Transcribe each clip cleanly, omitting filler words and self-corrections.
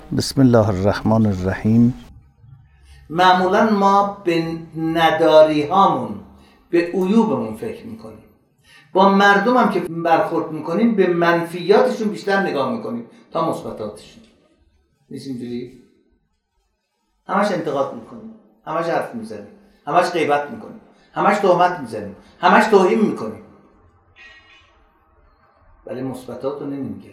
بسم الله الرحمن الرحیم. معمولا ما به نداری هامون، به عیوبمون فکر میکنیم. با مردم هم که برخورد میکنیم به منفیاتشون بیشتر نگاه میکنیم تا مثبتاتشون. نیست اینجوری؟ همش انتقاد میکنیم، همش حرف میزنیم، همش غیبت میکنیم، همش تهمت میزنیم، همش توهین میکنیم، ولی مثبتات رو نمیگیم.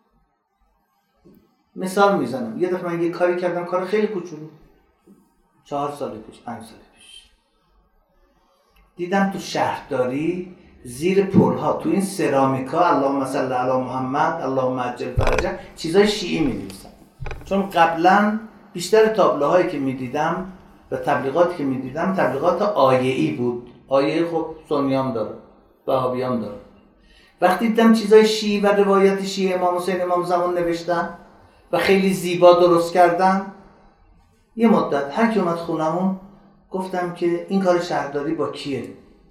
مثال میزنم، یه دفعه من یه کاری کردم، کار خیلی کوچولو، 4 سال پیش، 5 سال پیش، دیدم تو شهرداری زیر پل‌ها تو این سرامیکا اللهم صل علی محمد اللهم عجل فرجه چیزای شیعی می‌نویسن. چون قبلا بیشتر تابلوهایی که می‌دیدم و تبلیغاتی که می‌دیدم تبلیغات آیه‌ای بود. آیه خب سنیام داره، وهابیام داره. وقتی دیدم چیزای شیعی و روایت شیعی امام حسین امام زمان نوشتن و خیلی زیبا درست کردن، یه مدت هر کی اومد خونمون گفتم که این کار شهرداری با کیه؟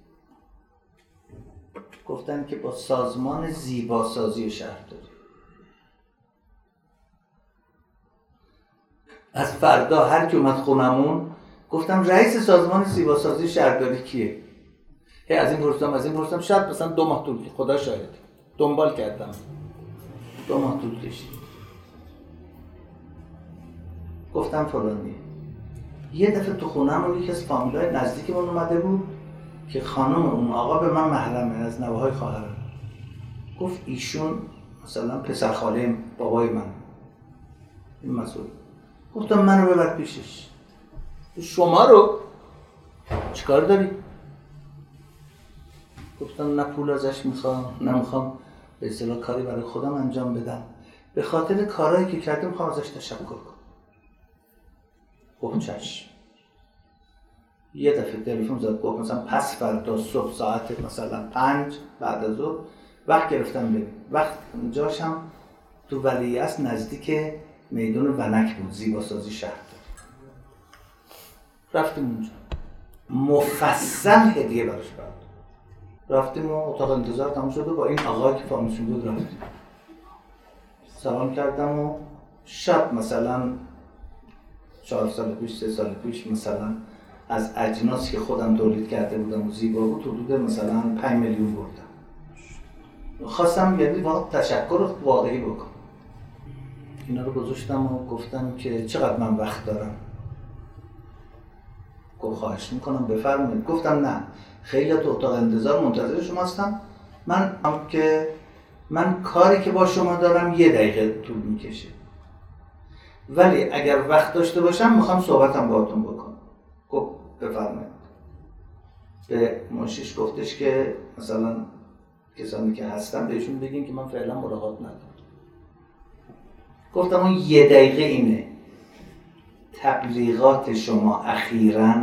گفتن که با سازمان زیباسازی شهرداری. از فردا هر کی اومد خونمون گفتم رئیس سازمان زیباسازی شهرداری کیه؟ از این پرسیدم، شاید مثلا 2 ماه طول کشید، خدا شاهد. دنبال کردم 2 ماه طول کشید. گفتم فلانی. یه دفعه تو خونمون یکی از فامیلای نزدیکمون اومده بود که خانم اون آقا به من محرمه، از نوه‌های خواهرم. گفت ایشون مثلا پسر خاله بابای من، این مسئول. گفتم منو ببر پیشش. شما رو چیکار داری؟ گفتم نه پول ازش میخوام، نه میخوام به اصطلاح کاری برای خودم انجام بدم، به خاطر کارهایی که کردم میخوام ازش تشکر کنم. گفت چشم. یه دفعه تلفن زد، گفت مثلا پس فردا صبح ساعت مثلا 5 بعد از ظهر وقت گرفتم بریم. وقت جاشم تو ولیعصر نزدیک میدان ونک بود، زیباسازی شهر. رفتیم اونجا، مفصل هدیه براش برد. رفتیم و اتاق انتظار تموم شد و با این آقا که فامیلشون بود رفتیم. سلام کردم و شب مثلا 4 سال پیش 3 سال پیش مثلا از اجناسی که خودم تولید کرده بودم و زیبا بود حدود مثلا 5 میلیون بردم. خواستم یعنی واقعا تشکر واقعی بکنم. اینا رو گذاشتم و گفتم که چقدر من وقت دارم. گفت خواهش میکنم بفرمایید. گفتم نه، خیلی تو اتاق انتظار منتظر شما هستم. من کاری که با شما دارم 1 دقیقه طول میکشه، ولی اگر وقت داشته باشم میخوام صحبتم باهاتون بکنم. گفت بفرمایید. به منشیش گفتش که مثلا کسانی که هستن بهشون بگین که من فعلا ملاقات ندارم. گفتم اون 1 دقیقه اینه. تبلیغات شما اخیراً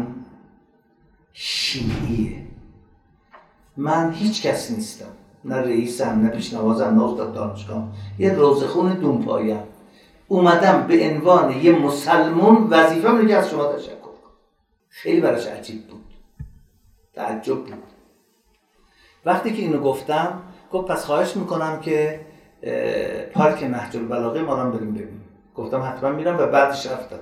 شیعیه. من هیچ کس نیستم، نه رئیسم، نه پیشنوازم، نه استاد دانشگاه، یه روزخون دونپایه‌ام. اومدم به عنوان یه مسلمان وظیفه‌م رو که از شما تشکر کنم. خیلی براش عجیب بود، تعجب بود. وقتی که اینو گفتم گفت پس خواهش میکنم که پارک نهج البلاغه ما رو بریم ببینیم. گفتم حتما میرم و بعدش رفتم.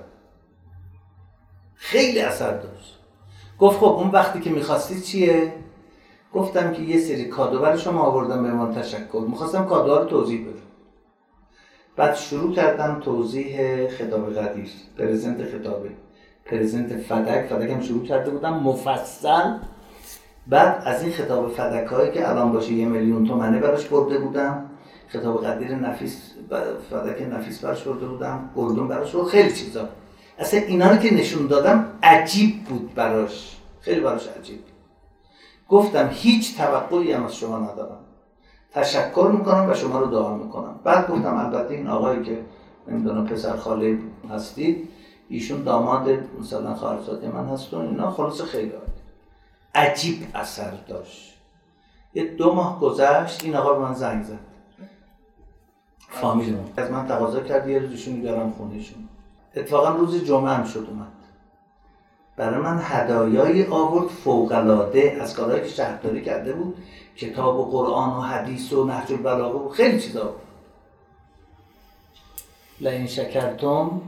خیلی اثر داشت. گفت خب اون وقتی که میخواستی چیه؟ گفتم که یه سری کادو برای شما آوردم به عنوان تشکر. میخواستم کادوها رو توضیح بدم. بعد شروع کردم توضیح خطاب قدیر، پرزنت فدک هم شروع کرده بودم مفصل. بعد از این خطاب فدک هایی که الان باشه 1 میلیون تومانه براش برده بودم، خطاب قدیر نفیس، فدک نفیس براش برده بودم، گلدون براش برده، خیلی چیزا. اصلا اینا رو که نشون دادم عجیب بود براش، خیلی براش عجیب. گفتم هیچ توقعی هم از شما ندارم، تشکر میکنم و شما رو دعا میکنم. بعد گفتم البته این آقایی که نمیدونم پسر خاله هستید، ایشون داماد مثلا خواهرزاده من هست و اینا، خلاص خیلی عجیب اثر داشت. یه 2 ماه گذشت، این آقا به من زنگ زد، فامیل از من تقاضا کرد یه روزشون بیارم خونهشون. اتفاقا روز جمعه هم شد اومد. برای من هدایایی آورد فوق‌العاده از کارهایی که شهرداری کرده بود، کتاب و قرآن و حدیث و نهج البلاغه و خیلی چیزا بود. لئن شکرتم.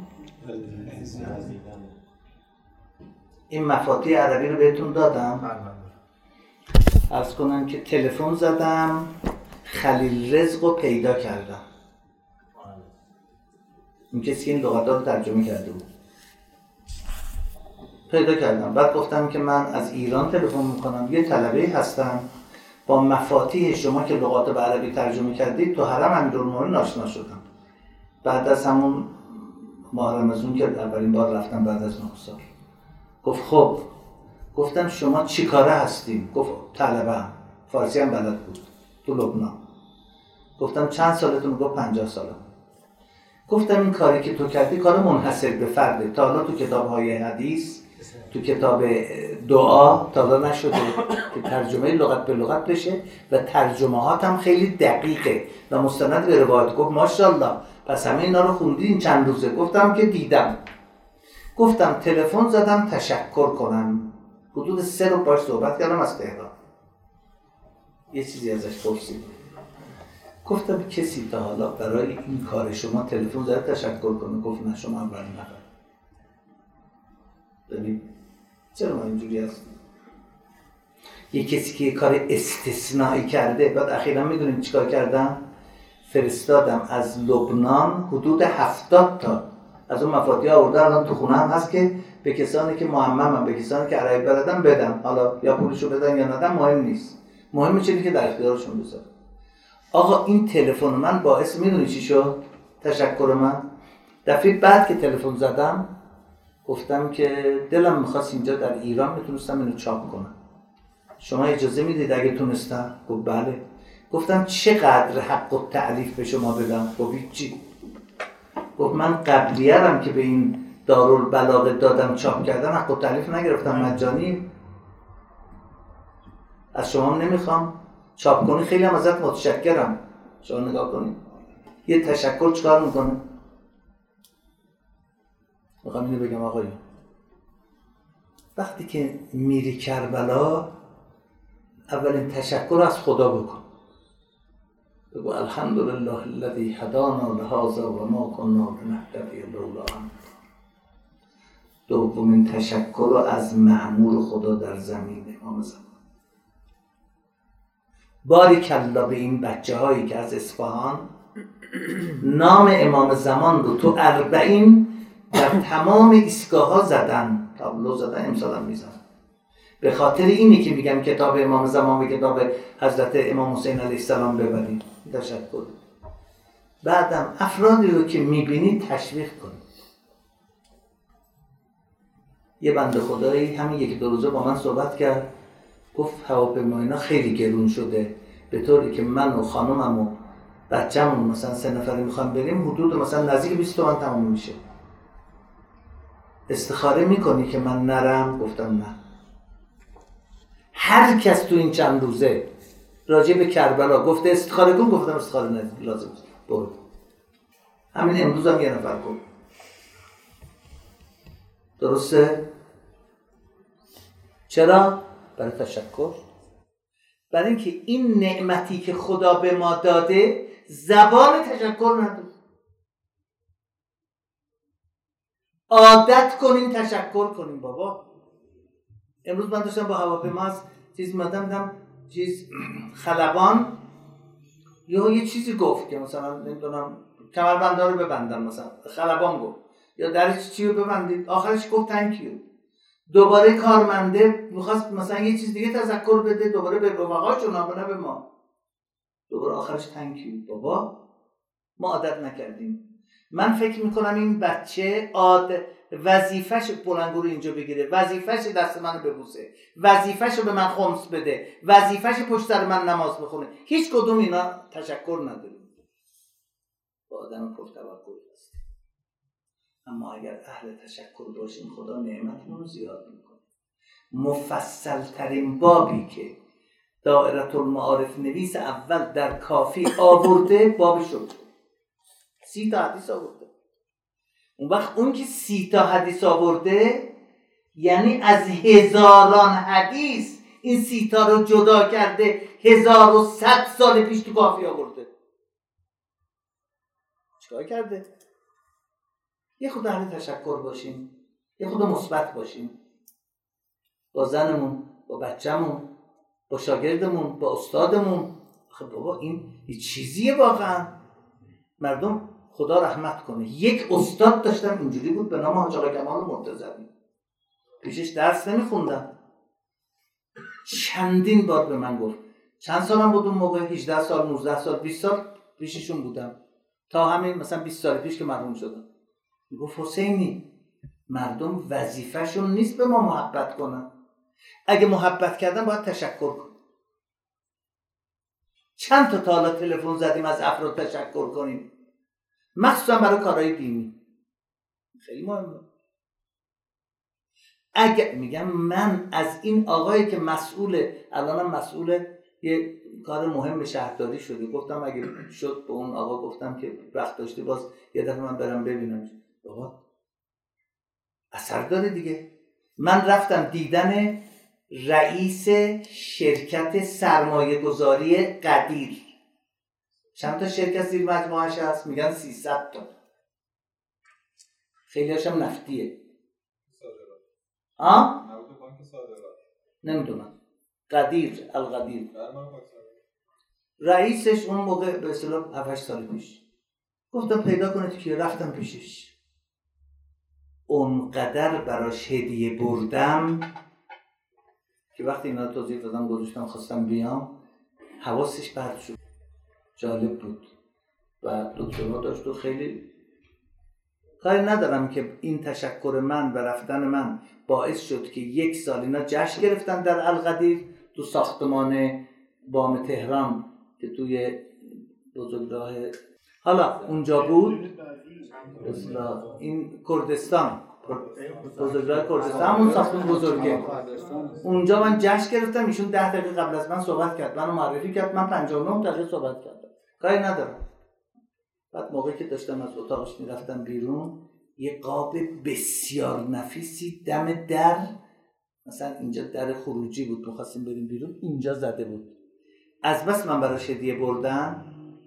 این مفاتیح عربی رو بهتون دادم. عرض کنم که تلفن زدم خلیل رزق رو پیدا کردم. این کسی که این لغت‌ها رو ترجمه کرده بود پیدا کردم. بعد گفتم که من از ایران تلفن میکنم، یه طلبه هستم با مفاتیح شما که لغات به عربی ترجمه کردید تو حرم امیرالمومنین آشنا شدم. بعد از همون ماه رمضان که اولین بار رفتم بعد از 9 سال. گفت خب. گفتم شما چی کاره هستین؟ گفت طلبه، فارسی هم بلد بود، تو لبنان. گفتم چند سالتون؟ گفت 50 سالم. گفتم این کاری که تو کردی کار منحصر به فرده، تا حالا تو کتاب‌های حدیث، تو کتاب دعا تا حالا نشده که ترجمه لغت به لغت بشه و ترجمه‌هات هم خیلی دقیقه و مستند به روایت. گفت ماشاءالله پس همه اینا رو خوندین چند روزه؟ گفتم که دیدم. گفتم تلفن زدم تشکر کنم. حدود 3 رو باهاش صحبت کردم از تهران. یه چیزی ازش پرسیدم. گفتم کسی تا حالا برای این کار شما تلفن زده تشکر کنه؟ گفت نه، شما اولین نفر. ببین چرا ما اینجوری هستیم؟ یه کسی که یه کار استثنایی کرده. بعد اخیراً میدونیم چیکار کردم؟ فرستادم از لبنان حدود 70 تا از اون مفاتیح آوردن، الان تو خونه هم هست که به کسانی که معممن، به کسانی که عربی بلدن بدم. حالا یا پولشو بدن یا ندن مهم نیست، مهمه چیزی که در اختیارشون بذارن. آقا این تلفن من باعث میدونی چی شد؟ تشکر من دفعه بعد که تلفن زدم گفتم که دلم میخواست اینجا در ایران میتونستم اینو چاپ کنم، شما اجازه میدید اگه تونستم؟ گفت بله. گفتم چقدر حق التعریف به شما بدم؟ گفت چی؟ گفت من قبلیه‌ام که به این دارالبلاغه دادم چاپ کردم حق التعریف نگرفتم، مجانی از شما نمیخوام چاپ کنی، خیلی هم ازت متشکرم. شما نگاه کنید یه تشکر چکار میکنه؟ میخوام اینو بگم آقایون، وقتی که میری کربلا اولین تشکر از خدا بکن. بگو الحمدلله الذی هدانا لهذا و ما كنا لنهتدی لولا ان. دومین تشکر رو از مأمور خدا در زمین امام زمان. باریکالله به این بچه هایی که از اصفهان نام امام زمان رو تو 40 در تمام ایستگاه ها زدن، تابلو زدن، امسال هم میزن. به خاطر اینی که میگم کتاب امام زمان به کتاب حضرت امام حسین علیه السلام ببرید. تشکر. بعدم افرادی رو که میبینید تشویق کنید. یه بنده خدایی همین 1-2 روزه با من صحبت کرد، گفت هواپیما اینا خیلی گرون شده، به طوری که من و خانومم و بچه‌مون مثلا 3 نفری میخوام بریم حدود مثلا نزدیک 20 تومن تموم میشه. استخاره میکنی که من نرم؟ گفتم نه. هر کس تو این چند روزه راجع به کربلا گفته استخاره کن، گفتم استخاره نه لازم برو. همین امروز هم 1 نفر گفت. درسته؟ چرا؟ برای تشکر. برای اینکه این نعمتی که خدا به ما داده زبان تشکر نداره. عادت کنین تشکر کنین بابا. امروز من داشتم با هواپیما از چیز میادم خلبان یه چیزی گفت که مثلا نمیدونم کمربنده رو ببندم، مثلا خلبان گفت یا درش چی رو ببندید، آخرش گفت تانکیو. دوباره کارمنده میخواست مثلا یه چیز دیگه تذکر بده، دوباره به رفقاشون نه به ما، دوباره آخرش تانکیو. بابا ما عادت نکردیم. من فکر میکنم این بچه وظیفش بلنگو رو اینجا بگیره، وظیفش دست منو ببوسه، وظیفش رو به من خمس بده، وظیفش پشت سر من نماز بخونه. هیچ کدوم اینا تشکر نداریم. با آدم پرتوکل است. اما اگر اهل تشکر باشیم خدا نعمتمون رو زیاد میکنه. مفصل ترین بابی که دائره المعارف نویس اول در کافی آورده باب شد 30 تا حدیث آورده. اون وقت اون که 30 تا حدیث آورده یعنی از هزاران حدیث این 30 تا رو جدا کرده 1100 سال پیش تو کافی آورده. چیکار کرده؟ یه خود اهل تشکر باشیم، یه خود مثبت باشیم، با زنمون، با بچه‌مون، با شاگردمون، با استادمون. خب بابا این چیزیه واقعا. مردم خدا رحمت کنه، یک استاد داشتم اینجوری بود به نام حاج آقا کمال مرتضوی، پیشش درس نمیخوندم، چندین بار به من گفت، چند سالم بود اون موقع، 18 سال 19 سال 20 سال پیششون بودم، تا همین مثلا 20 سال پیش که مرحوم شدم. میگفت حسینی مردم وظیفه‌شون نیست به ما محبت کنن، اگه محبت کردن باید تشکر کن. چند تا حالا تلفن زدیم از افراد تشکر کنیم، مخصوصا برای کارهای دینی، خیلی مهمه. اگه میگم من از این آقایی که الانم مسئول یه کار مهم شهرداری شده، گفتم اگه شد به اون آقا گفتم که وقت داشته باز یه دفعه من برم ببینم. بابا اثر داره دیگه. من رفتم دیدن رئیس شرکت سرمایه گذاری قدیر، چند تا شرکت زیر مجموعهش هست، میگن 300 تا، خیلی هاشم نفتیه. نمیدونم. قدیر، القدیر، رئیسش اون موقع به اصطلاح 7-8 سال پیش گفتم پیدا کنید که رفتم پیشش، اونقدر براش هدیه بردم که وقتی اینا توضیح دادم گذاشتم خواستم بیام حواسش پرت شد. جالب بود و دکترها داشت و خیلی کاری ندارم که این تشکر من و رفتن من باعث شد که 1 سال اینا جشن گرفتن در القدیر تو ساختمان بام تهران که توی بزرگراه حالا اونجا بود، این کردستان، بزرگراه کردستان، همون ساختمان بزرگه، اونجا من جشن گرفتم. ایشون 10 دقیقه قبل از من صحبت کرد، منو معرفی کرد، من 59 دقیقه صحبت کردم، کاری ندارم. بعد موقعی که داشتم از اتاقش میرفتم بیرون، یه قاب بسیار نفیسی دم در، مثلا اینجا در خروجی بود، می‌خواستیم بریم بیرون، اینجا زده بود. از بس من براش هدیه بردم،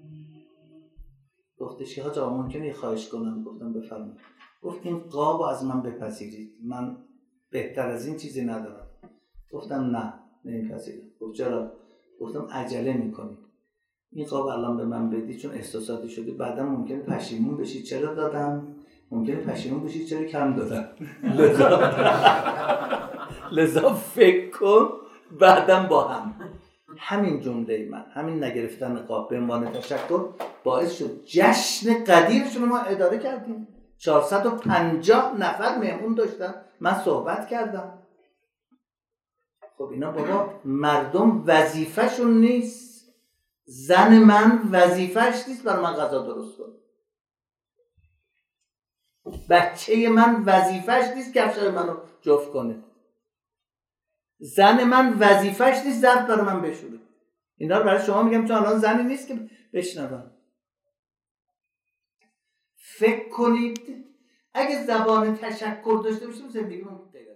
گفتش که حاج آقا ممکنه یه خواهش کنم؟ گفتم بفرمایید. گفت این قابو از من بپذیرید، من بهتر از این چیزی ندارم. گفتم نه نمیپذیرم. گفت چرا؟ گفتم عجله میکنی، این قاب الان به من بدی چون احساساتی شدی، بعدا ممکنه پشیمون بشی چرا دادم، ممکنه پشیمون بشی چرا کم دادم. لذا فکر کن بعدم با همین جمله من، همین نگرفتن قاب به عنوان تشکر باعث شد جشن قدیرشون ما اداره کردیم. 450 نفر مهمون داشتن، من صحبت کردم. خب اینا بابا مردم وظیفه‌شون نیست، زن من وظیفه‌ش نیست برای من غذا درست کنه، بچه من وظیفه‌ش نیست کفشای منو جفت کنه، زن من وظیفه‌ش نیست ظرف برای من بشوره. اینا رو برای شما میگم چون الان زنی نیست که بشنون. فکر کنید اگه زبان تشکر داشته باشیم زندگیمون